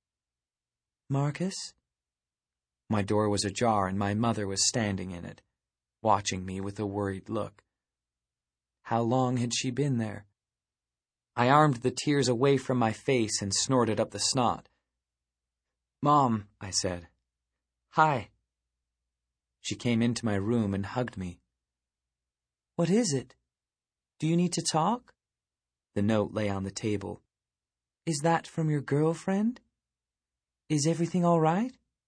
Marcus? My door was ajar, and my mother was standing in it, watching me with a worried look. How long had she been there? I armed the tears away from my face and snorted up the snot. Mom, I said. Hi. She came into my room and hugged me. What is it? Do you need to talk? The note lay on the table. Is that from your girlfriend? Is everything all right?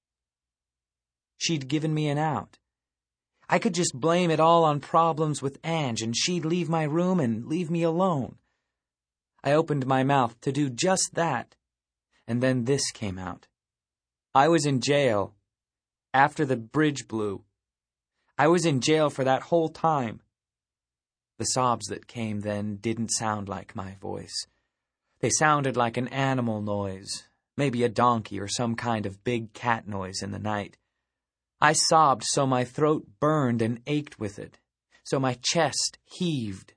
She'd given me an out. I could just blame it all on problems with Ange, and she'd leave my room and leave me alone. I opened my mouth to do just that, and then this came out. I was in jail after the bridge blew. I was in jail for that whole time. The sobs that came then didn't sound like my voice. They sounded like an animal noise, maybe a donkey or some kind of big cat noise in the night. I sobbed so my throat burned and ached with it, so my chest heaved.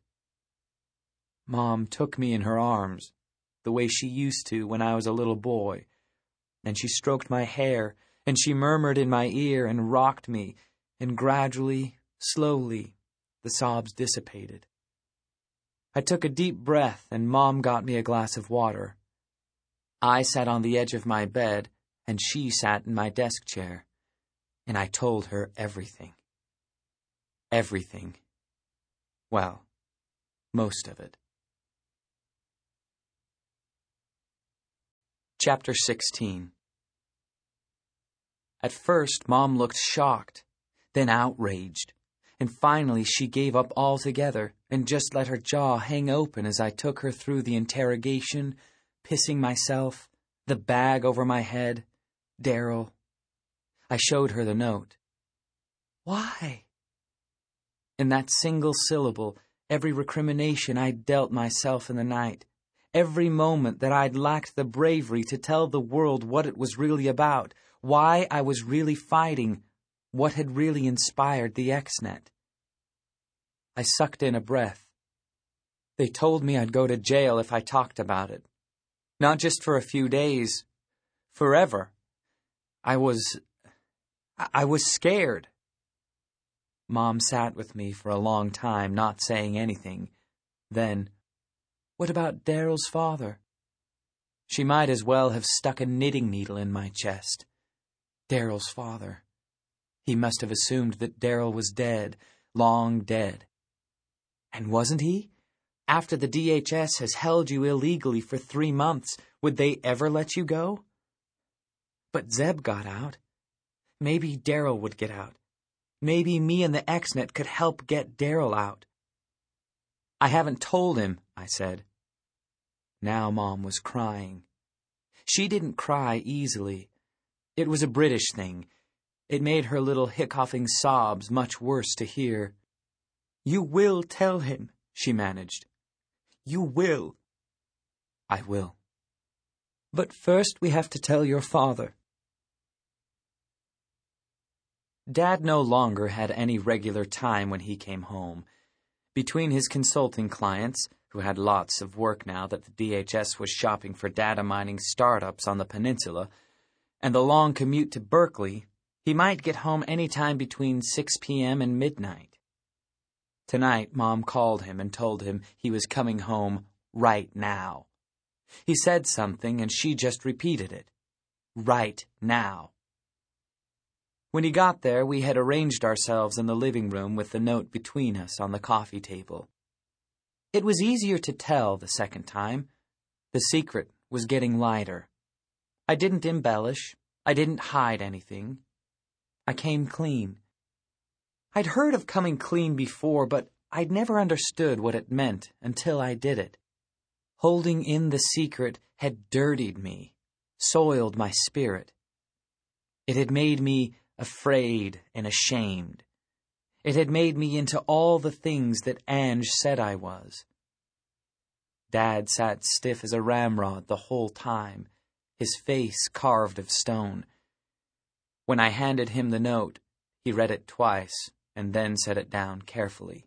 Mom took me in her arms, the way she used to when I was a little boy, and she stroked my hair, and she murmured in my ear and rocked me, and gradually, slowly, the sobs dissipated. I took a deep breath, and Mom got me a glass of water. I sat on the edge of my bed, and she sat in my desk chair. And I told her everything. Everything. Well, most of it. Chapter sixteen. At first, Mom looked shocked, then outraged, and finally she gave up altogether and just let her jaw hang open as I took her through the interrogation, pissing myself, the bag over my head, Daryl. I showed her the note. Why? In that single syllable, every recrimination I'd dealt myself in the night, every moment that I'd lacked the bravery to tell the world what it was really about, why I was really fighting, what had really inspired the X-Net. I sucked in a breath. They told me I'd go to jail if I talked about it. Not just for a few days, forever. I was... I was scared. Mom sat with me for a long time, not saying anything. Then, what about Daryl's father? She might as well have stuck a knitting needle in my chest. Daryl's father. He must have assumed that Daryl was dead, long dead. And wasn't he? After the D H S has held you illegally for three months, would they ever let you go? But Zeb got out. Maybe Daryl would get out. Maybe me and the X-Net could help get Daryl out. I haven't told him, I said. Now Mom was crying. She didn't cry easily. It was a British thing. It made her little hiccoughing sobs much worse to hear. You will tell him, she managed. You will. I will. But first we have to tell your father. Dad no longer had any regular time when he came home. Between his consulting clients, who had lots of work now that the D H S was shopping for data mining startups on the peninsula, and the long commute to Berkeley, he might get home any time between six p.m. and midnight. Tonight, Mom called him and told him he was coming home right now. He said something, and she just repeated it. Right now. When he got there, we had arranged ourselves in the living room with the note between us on the coffee table. It was easier to tell the second time. The secret was getting lighter. I didn't embellish. I didn't hide anything. I came clean. I'd heard of coming clean before, but I'd never understood what it meant until I did it. Holding in the secret had dirtied me, soiled my spirit. It had made me afraid and ashamed. It had made me into all the things that Ange said I was. Dad sat stiff as a ramrod the whole time, his face carved of stone. When I handed him the note, he read it twice and then set it down carefully.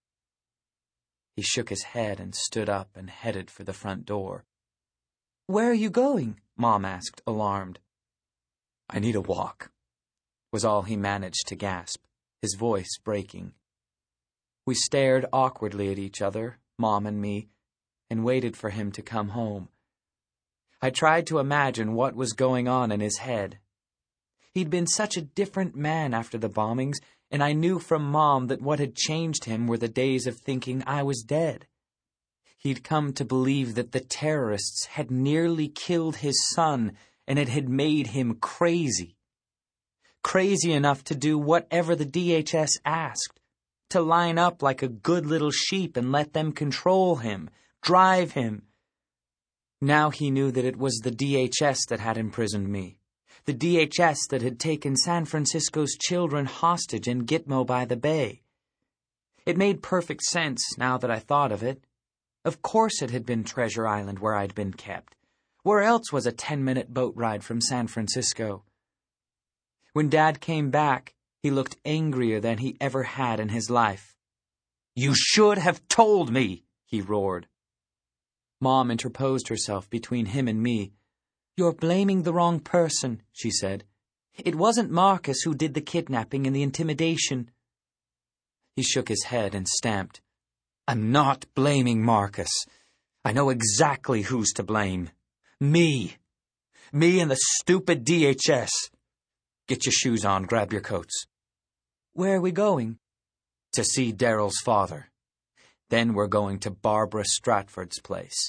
He shook his head and stood up and headed for the front door. Where are you going? Mom asked, alarmed. I need a walk, was all he managed to gasp, his voice breaking. We stared awkwardly at each other, Mom and me, and waited for him to come home. I tried to imagine what was going on in his head. He'd been such a different man after the bombings, and I knew from Mom that what had changed him were the days of thinking I was dead. He'd come to believe that the terrorists had nearly killed his son, and it had made him crazy. Crazy enough to do whatever the D H S asked, to line up like a good little sheep and let them control him, drive him. Now he knew that it was the D H S that had imprisoned me. The D H S that had taken San Francisco's children hostage in Gitmo by the Bay. It made perfect sense now that I thought of it. Of course it had been Treasure Island where I'd been kept. Where else was a ten-minute boat ride from San Francisco? When Dad came back, he looked angrier than he ever had in his life. You should have told me, he roared. Mom interposed herself between him and me. You're blaming the wrong person, she said. It wasn't Marcus who did the kidnapping and the intimidation. He shook his head and stamped. I'm not blaming Marcus. I know exactly who's to blame. Me. Me and the stupid D H S. Get your shoes on, grab your coats. Where are we going? To see Daryl's father. Then we're going to Barbara Stratford's place.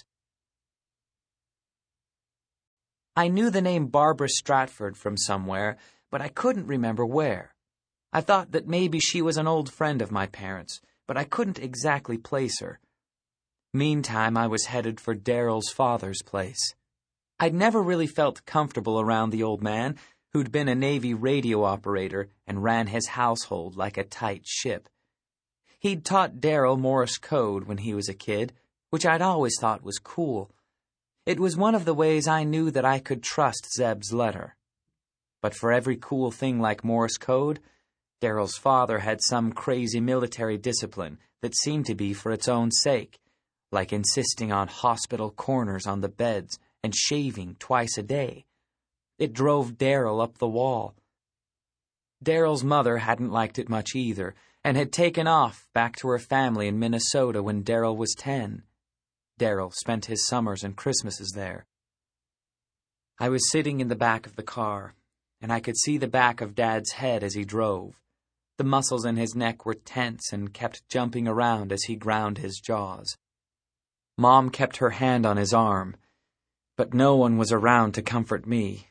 I knew the name Barbara Stratford from somewhere, but I couldn't remember where. I thought that maybe she was an old friend of my parents', but I couldn't exactly place her. Meantime, I was headed for Daryl's father's place. I'd never really felt comfortable around the old man, who'd been a Navy radio operator and ran his household like a tight ship. He'd taught Daryl Morse code when he was a kid, which I'd always thought was cool. It was one of the ways I knew that I could trust Zeb's letter. But for every cool thing like Morse code, Daryl's father had some crazy military discipline that seemed to be for its own sake, like insisting on hospital corners on the beds and shaving twice a day. It drove Daryl up the wall. Daryl's mother hadn't liked it much either, and had taken off back to her family in Minnesota when Daryl was ten. Daryl spent his summers and Christmases there. I was sitting in the back of the car, and I could see the back of Dad's head as he drove. The muscles in his neck were tense and kept jumping around as he ground his jaws. Mom kept her hand on his arm, but no one was around to comfort me.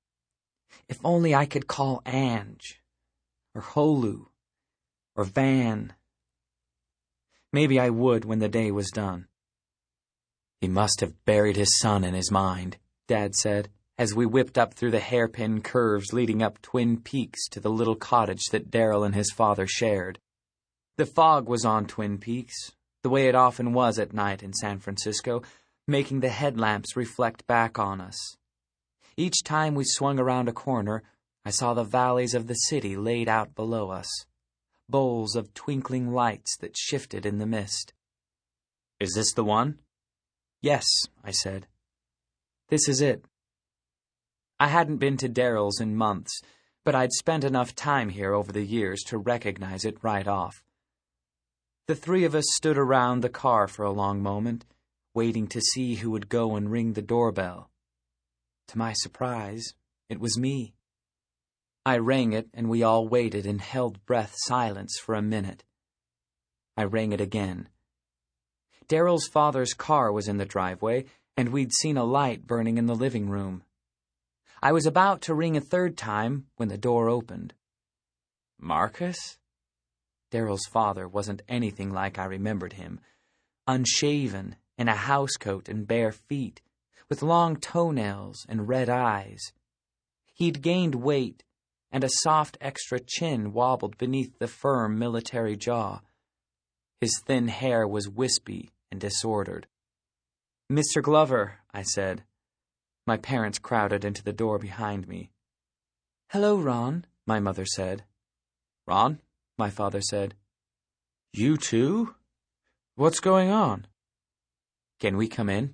If only I could call Ange, or Holu, or Van. Maybe I would when the day was done. He must have buried his son in his mind, Dad said, as we whipped up through the hairpin curves leading up Twin Peaks to the little cottage that Daryl and his father shared. The fog was on Twin Peaks, the way it often was at night in San Francisco, making the headlamps reflect back on us. Each time we swung around a corner, I saw the valleys of the city laid out below us, bowls of twinkling lights that shifted in the mist. "Is this the one?" "Yes," I said. "This is it." I hadn't been to Daryl's in months, but I'd spent enough time here over the years to recognize it right off. The three of us stood around the car for a long moment, waiting to see who would go and ring the doorbell. To my surprise, it was me. I rang it, and we all waited in held-breath silence for a minute. I rang it again. Daryl's father's car was in the driveway, and we'd seen a light burning in the living room. I was about to ring a third time when the door opened. "Marcus?" Daryl's father wasn't anything like I remembered him. Unshaven, in a housecoat and bare feet, with long toenails and red eyes. He'd gained weight, and a soft extra chin wobbled beneath the firm military jaw. His thin hair was wispy and disordered. "Mister Glover," I said. My parents crowded into the door behind me. "Hello, Ron," my mother said. "Ron?" my father said. "You too? What's going on?" "Can we come in?"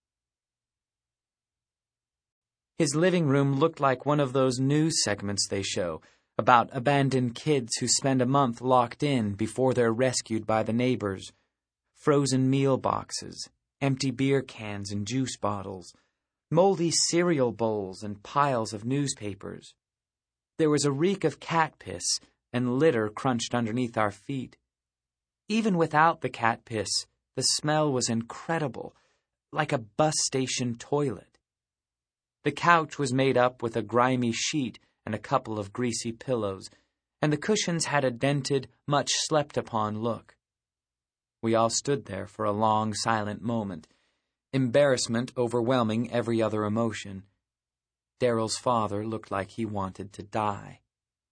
His living room looked like one of those news segments they show about abandoned kids who spend a month locked in before they're rescued by the neighbors. Frozen meal boxes, empty beer cans and juice bottles, moldy cereal bowls and piles of newspapers. There was a reek of cat piss and litter crunched underneath our feet. Even without the cat piss, the smell was incredible, like a bus station toilet. The couch was made up with a grimy sheet and a couple of greasy pillows, and the cushions had a dented, much slept-upon look. We all stood there for a long, silent moment, embarrassment overwhelming every other emotion. Daryl's father looked like he wanted to die.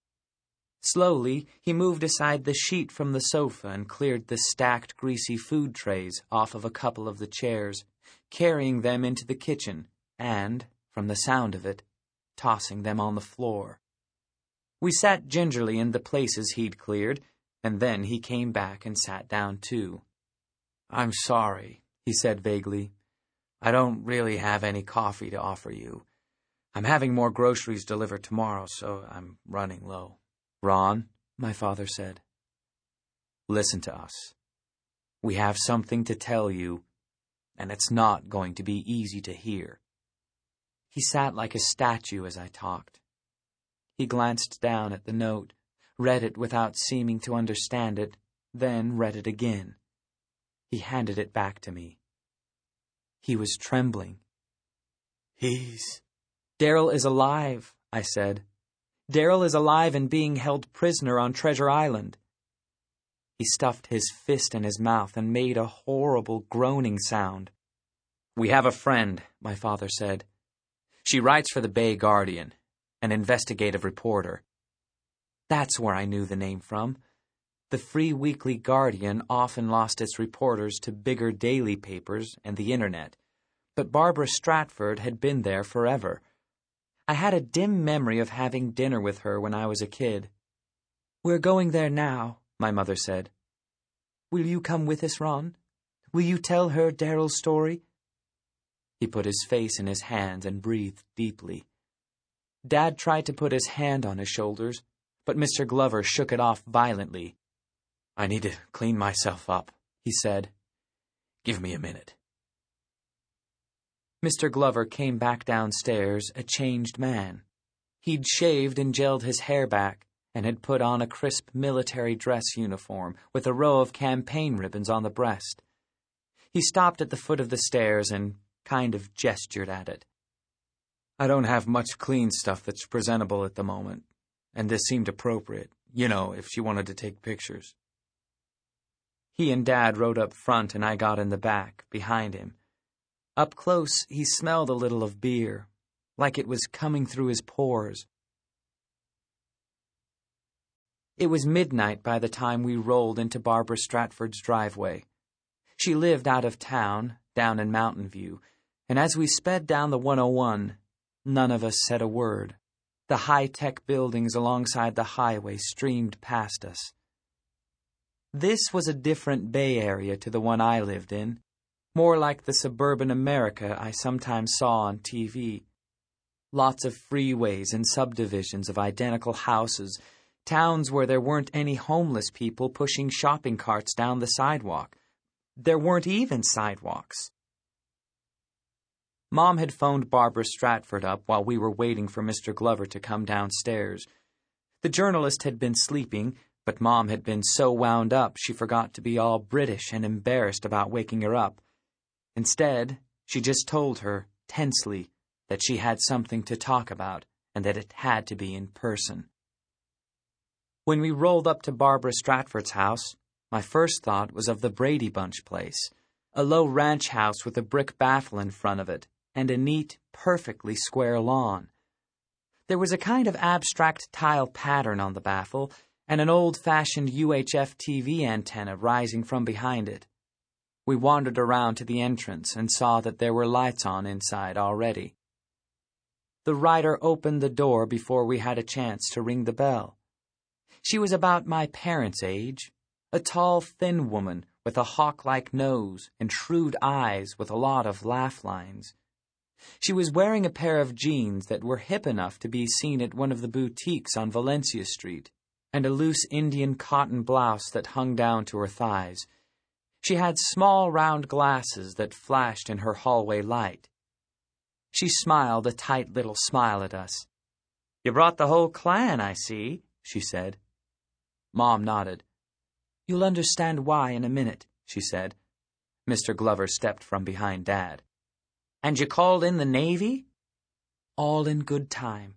Slowly, he moved aside the sheet from the sofa and cleared the stacked, greasy food trays off of a couple of the chairs, carrying them into the kitchen and, from the sound of it, tossing them on the floor. We sat gingerly in the places he'd cleared, and then he came back and sat down too. "I'm sorry," he said vaguely. "I don't really have any coffee to offer you. I'm having more groceries delivered tomorrow, so I'm running low." "Ron," my father said, "listen to us. We have something to tell you, and it's not going to be easy to hear." He sat like a statue as I talked. He glanced down at the note, read it without seeming to understand it, then read it again. He handed it back to me. He was trembling. He's... Daryl is alive, I said. Daryl is alive and being held prisoner on Treasure Island. He stuffed his fist in his mouth and made a horrible groaning sound. "We have a friend," my father said. "She writes for the Bay Guardian, an investigative reporter." That's where I knew the name from. The Free Weekly Guardian often lost its reporters to bigger daily papers and the internet, but Barbara Stratford had been there forever. I had a dim memory of having dinner with her when I was a kid. "We're going there now," my mother said. "Will you come with us, Ron? Will you tell her Daryl's story?" He put his face in his hands and breathed deeply. Dad tried to put his hand on his shoulders, but Mister Glover shook it off violently. "I need to clean myself up," he said. "Give me a minute." Mister Glover came back downstairs a changed man. He'd shaved and gelled his hair back and had put on a crisp military dress uniform with a row of campaign ribbons on the breast. He stopped at the foot of the stairs and kind of gestured at it. I don't have much clean stuff that's presentable at the moment, and this seemed appropriate, you know, if she wanted to take pictures. He and Dad rode up front and I got in the back, behind him. Up close, he smelled a little of beer, like it was coming through his pores. It was midnight by the time we rolled into Barbara Stratford's driveway. She lived out of town, down in Mountain View, and as we sped down the one oh one, none of us said a word. The high-tech buildings alongside the highway streamed past us. This was a different Bay Area to the one I lived in, more like the suburban America I sometimes saw on T V. Lots of freeways and subdivisions of identical houses, towns where there weren't any homeless people pushing shopping carts down the sidewalk. There weren't even sidewalks. Mom had phoned Barbara Stratford up while we were waiting for Mister Glover to come downstairs. The journalist had been sleeping, but Mom had been so wound up she forgot to be all British and embarrassed about waking her up. Instead, she just told her, tensely, that she had something to talk about and that it had to be in person. When we rolled up to Barbara Stratford's house, my first thought was of the Brady Bunch place, a low ranch house with a brick baffle in front of it and a neat, perfectly square lawn. There was a kind of abstract tile pattern on the baffle and an old-fashioned U H F T V antenna rising from behind it. We wandered around to the entrance and saw that there were lights on inside already. The rider opened the door before we had a chance to ring the bell. She was about my parents' age, a tall, thin woman with a hawk-like nose and shrewd eyes with a lot of laugh lines. She was wearing a pair of jeans that were hip enough to be seen at one of the boutiques on Valencia Street, and a loose Indian cotton blouse that hung down to her thighs. She had small round glasses that flashed in her hallway light. She smiled a tight little smile at us. "You brought the whole clan, I see," she said. Mom nodded. "You'll understand why in a minute," she said. Mister Glover stepped from behind Dad. "And you called in the Navy?" "All in good time."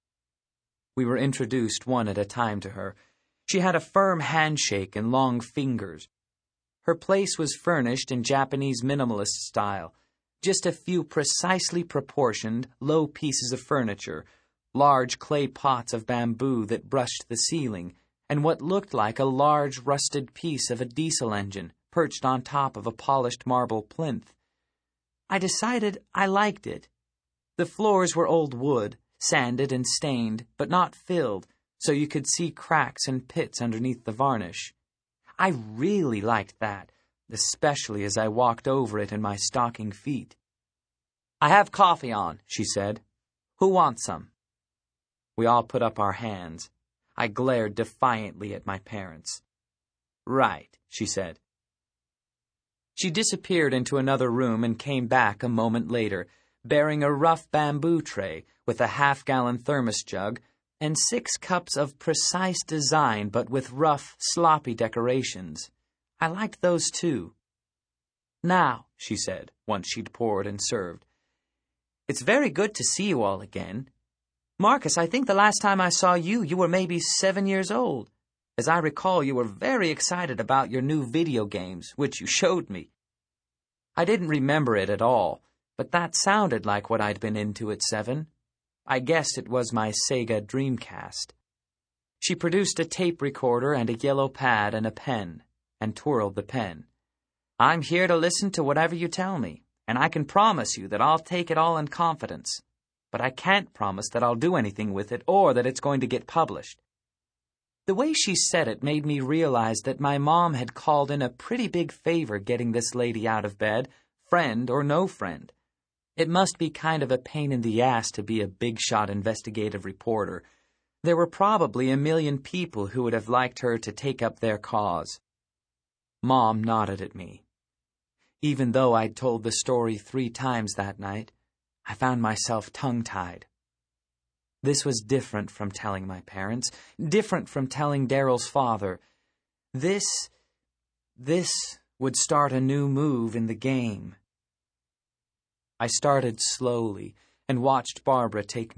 We were introduced one at a time to her. She had a firm handshake and long fingers. Her place was furnished in Japanese minimalist style, just a few precisely proportioned, low pieces of furniture, large clay pots of bamboo that brushed the ceiling, and what looked like a large rusted piece of a diesel engine perched on top of a polished marble plinth. I decided I liked it. The floors were old wood, sanded and stained, but not filled, so you could see cracks and pits underneath the varnish. I really liked that, especially as I walked over it in my stocking feet. "I have coffee on," she said. "Who wants some?" We all put up our hands. I glared defiantly at my parents. "Right," she said. She disappeared into another room and came back a moment later, bearing a rough bamboo tray with a half-gallon thermos jug and six cups of precise design but with rough, sloppy decorations. I liked those too. "Now," she said, once she'd poured and served, "it's very good to see you all again. Marcus, I think the last time I saw you, you were maybe seven years old. As I recall, you were very excited about your new video games, which you showed me." I didn't remember it at all, but that sounded like what I'd been into at seven. I guessed it was my Sega Dreamcast. She produced a tape recorder and a yellow pad and a pen, and twirled the pen. "I'm here to listen to whatever you tell me, and I can promise you that I'll take it all in confidence. But I can't promise that I'll do anything with it or that it's going to get published." The way she said it made me realize that my mom had called in a pretty big favor getting this lady out of bed, friend or no friend. It must be kind of a pain in the ass to be a big-shot investigative reporter. There were probably a million people who would have liked her to take up their cause. Mom nodded at me. Even though I'd told the story three times that night, I found myself tongue-tied. This was different from telling my parents, different from telling Daryl's father. This, this would start a new move in the game. I started slowly and watched Barbara take